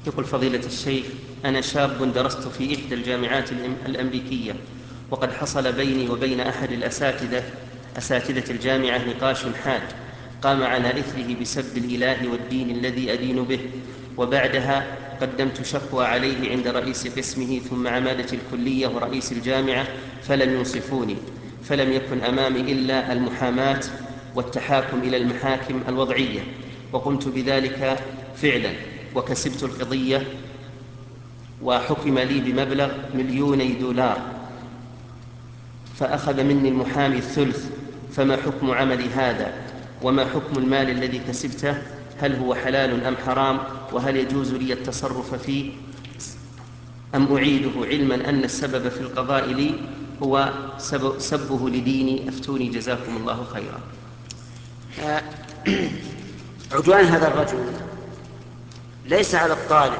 يقول فضيلة الشيخ: أنا شاب درست في إحدى الجامعات الأمريكية، وقد حصل بيني وبين أحد أساتذة الجامعة نقاش حاد قام على إثره بسب الإله والدين الذي أدين به، وبعدها قدمت شكوى عليه عند رئيس قسمه ثم عمادة الكلية ورئيس الجامعة، فلم ينصفوني، فلم يكن أمامي إلا المحاماة والتحاكم إلى المحاكم الوضعية، وقمت بذلك فعلا وكسبت القضية، وحكم لي بمبلغ $2,000,000، فأخذ مني المحامي الثلث. فما حكم عملي هذا؟ وما حكم المال الذي كسبته؟ هل هو حلال أم حرام؟ وهل يجوز لي التصرف فيه أم أعيده، علما أن السبب في القضاء لي هو سبه لديني؟ أفتوني جزاكم الله خيرا. آه، عدوان هذا الرجل ليس على الطالب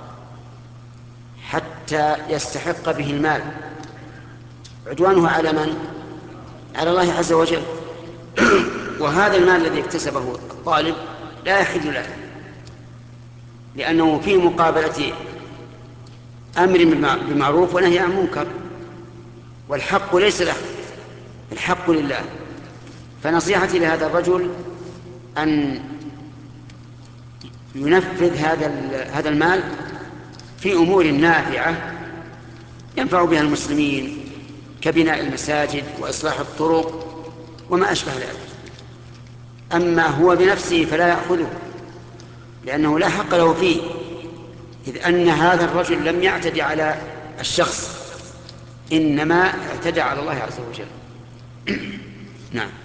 حتى يستحق به المال، عدوانه على من؟ على الله عز وجل. وهذا المال الذي اكتسبه الطالب لا يحل له، لأنه في مقابلة أمر بمعروف ونهي عن منكر، والحق ليس له، الحق لله. فنصيحتي لهذا الرجل أن ينفذ هذا المال في أمور نافعة ينفع بها المسلمين، كبناء المساجد وإصلاح الطرق وما أشبه ذلك. أما هو بنفسه فلا يأخذه، لأنه لا حق له فيه، إذ أن هذا الرجل لم يعتدي على الشخص، إنما اعتدى على الله عز وجل. نعم.